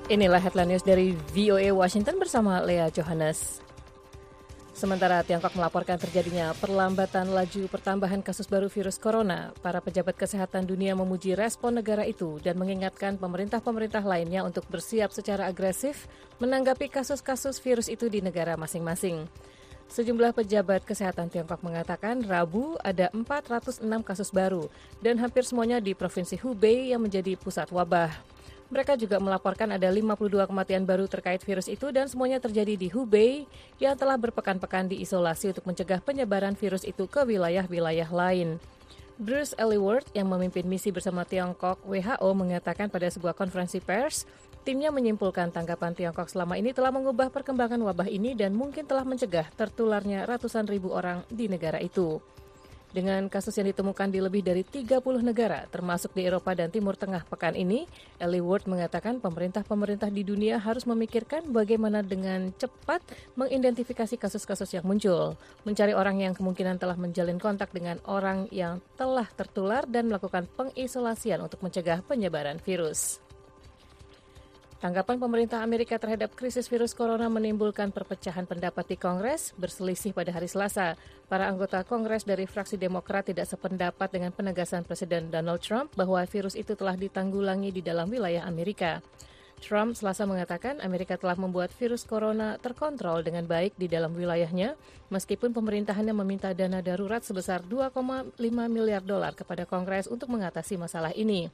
Inilah headline news dari VOA Washington bersama Lea Johannes. Sementara Tiongkok melaporkan terjadinya perlambatan laju pertambahan kasus baru virus corona, para pejabat kesehatan dunia memuji respon negara itu dan mengingatkan pemerintah-pemerintah lainnya untuk bersiap secara agresif menanggapi kasus-kasus virus itu di negara masing-masing. Sejumlah pejabat kesehatan Tiongkok mengatakan Rabu ada 406 kasus baru dan hampir semuanya di Provinsi Hubei yang menjadi pusat wabah. Mereka juga melaporkan ada 52 kematian baru terkait virus itu dan semuanya terjadi di Hubei yang telah berpekan-pekan diisolasi untuk mencegah penyebaran virus itu ke wilayah-wilayah lain. Bruce Ellsworth yang memimpin misi bersama Tiongkok WHO mengatakan pada sebuah konferensi pers, timnya menyimpulkan tanggapan Tiongkok selama ini telah mengubah perkembangan wabah ini dan mungkin telah mencegah tertularnya ratusan ribu orang di negara itu. Dengan kasus yang ditemukan di lebih dari 30 negara, termasuk di Eropa dan Timur Tengah pekan ini, Ellsworth mengatakan pemerintah-pemerintah di dunia harus memikirkan bagaimana dengan cepat mengidentifikasi kasus-kasus yang muncul, mencari orang yang kemungkinan telah menjalin kontak dengan orang yang telah tertular dan melakukan pengisolasian untuk mencegah penyebaran virus. Tanggapan pemerintah Amerika terhadap krisis virus corona menimbulkan perpecahan pendapat di Kongres, berselisih pada hari Selasa. Para anggota Kongres dari fraksi Demokrat tidak sependapat dengan penegasan Presiden Donald Trump bahwa virus itu telah ditanggulangi di dalam wilayah Amerika. Trump Selasa mengatakan Amerika telah membuat virus corona terkontrol dengan baik di dalam wilayahnya, meskipun pemerintahannya meminta dana darurat sebesar $2,5 miliar kepada Kongres untuk mengatasi masalah ini.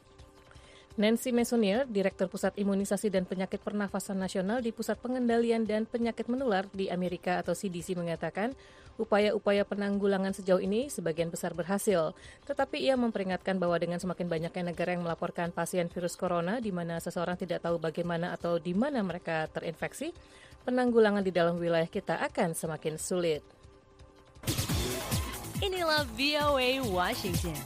Nancy Messonnier, Direktur Pusat Imunisasi dan Penyakit Pernafasan Nasional di Pusat Pengendalian dan Penyakit Menular di Amerika atau CDC mengatakan, upaya-upaya penanggulangan sejauh ini sebagian besar berhasil. Tetapi ia memperingatkan bahwa dengan semakin banyaknya negara yang melaporkan pasien virus corona di mana seseorang tidak tahu bagaimana atau di mana mereka terinfeksi, penanggulangan di dalam wilayah kita akan semakin sulit. Inilah VOA Washington.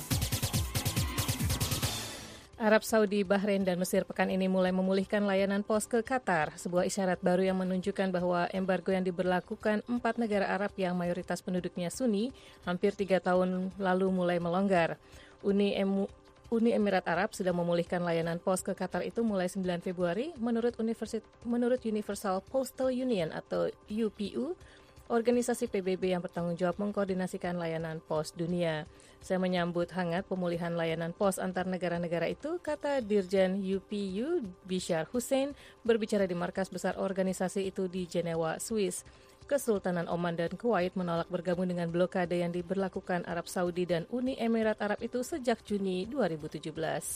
Arab Saudi, Bahrain, dan Mesir pekan ini mulai memulihkan layanan pos ke Qatar, sebuah isyarat baru yang menunjukkan bahwa embargo yang diberlakukan 4 negara Arab yang mayoritas penduduknya Sunni hampir 3 tahun lalu mulai melonggar. Uni Emirat Arab sudah memulihkan layanan pos ke Qatar itu mulai 9 Februari menurut Universal Postal Union atau UPU, organisasi PBB yang bertanggung jawab mengkoordinasikan layanan pos dunia. Saya menyambut hangat pemulihan layanan pos antar negara-negara itu, kata Dirjen UPU Bishar Hussein berbicara di markas besar organisasi itu di Jenewa, Swiss. Kesultanan Oman dan Kuwait menolak bergabung dengan blokade yang diberlakukan Arab Saudi dan Uni Emirat Arab itu sejak Juni 2017.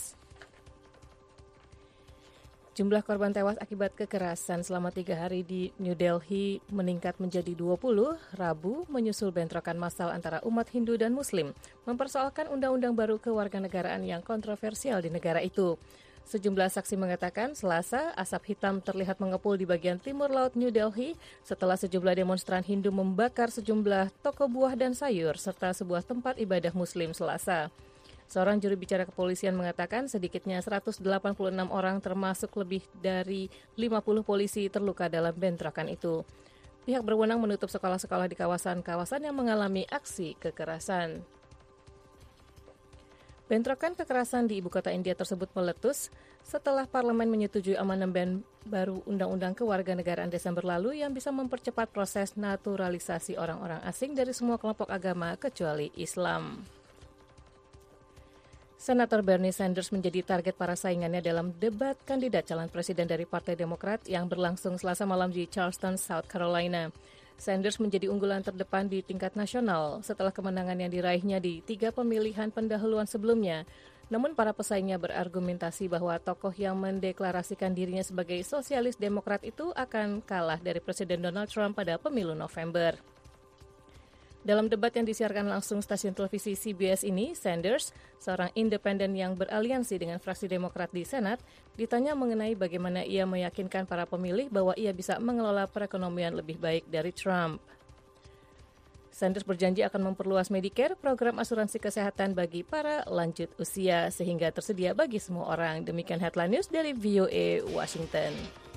Jumlah korban tewas akibat kekerasan selama 3 hari di New Delhi meningkat menjadi 20, Rabu menyusul bentrokan massal antara umat Hindu dan Muslim, mempersoalkan undang-undang baru kewarganegaraan yang kontroversial di negara itu. Sejumlah saksi mengatakan Selasa, asap hitam terlihat mengepul di bagian timur laut New Delhi setelah sejumlah demonstran Hindu membakar sejumlah toko buah dan sayur serta sebuah tempat ibadah Muslim Selasa. Seorang juru bicara kepolisian mengatakan sedikitnya 186 orang termasuk lebih dari 50 polisi terluka dalam bentrokan itu. Pihak berwenang menutup sekolah-sekolah di kawasan-kawasan yang mengalami aksi kekerasan. Bentrokan kekerasan di ibu kota India tersebut meletus setelah parlemen menyetujui amandemen baru Undang-Undang Kewarganegaraan Desember lalu yang bisa mempercepat proses naturalisasi orang-orang asing dari semua kelompok agama kecuali Islam. Senator Bernie Sanders menjadi target para saingannya dalam debat kandidat calon presiden dari Partai Demokrat yang berlangsung Selasa malam di Charleston, South Carolina. Sanders menjadi unggulan terdepan di tingkat nasional setelah kemenangan yang diraihnya di 3 pemilihan pendahuluan sebelumnya. Namun para pesaingnya berargumentasi bahwa tokoh yang mendeklarasikan dirinya sebagai sosialis demokrat itu akan kalah dari Presiden Donald Trump pada pemilu November. Dalam debat yang disiarkan langsung stasiun televisi CBS ini, Sanders, seorang independen yang beraliansi dengan fraksi Demokrat di Senat, ditanya mengenai bagaimana ia meyakinkan para pemilih bahwa ia bisa mengelola perekonomian lebih baik dari Trump. Sanders berjanji akan memperluas Medicare, program asuransi kesehatan bagi para lanjut usia, sehingga tersedia bagi semua orang. Demikian headline news dari VOA Washington.